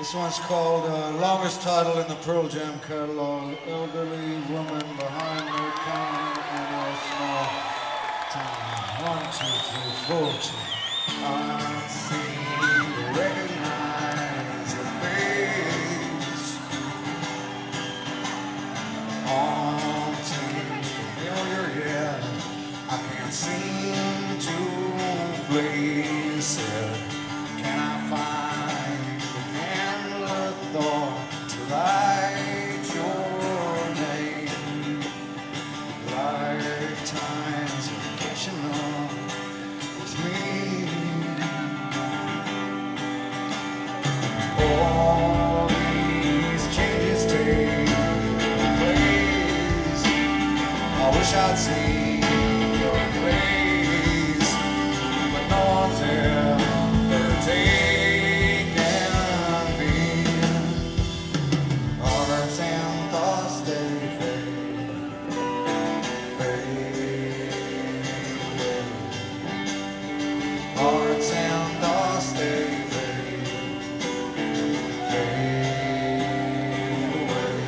This one's called longest title in the Pearl Jam catalog, Elderly Woman Behind the Counter in a Small Town. 1, 2, 3, 4, 2. I seem to recognize your face. All seems familiar, yet I can't seem to place it. Can I find the candle thought to light your name? Lifetimes of catching up with me. All these changes take place. I wish I'd seen your face, but no one's ever taken me. Hearts and thoughts, they fade. Hearts and thoughts, they fade away.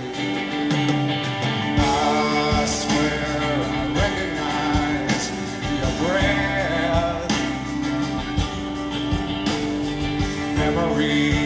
I swear I recognize your breath. Memories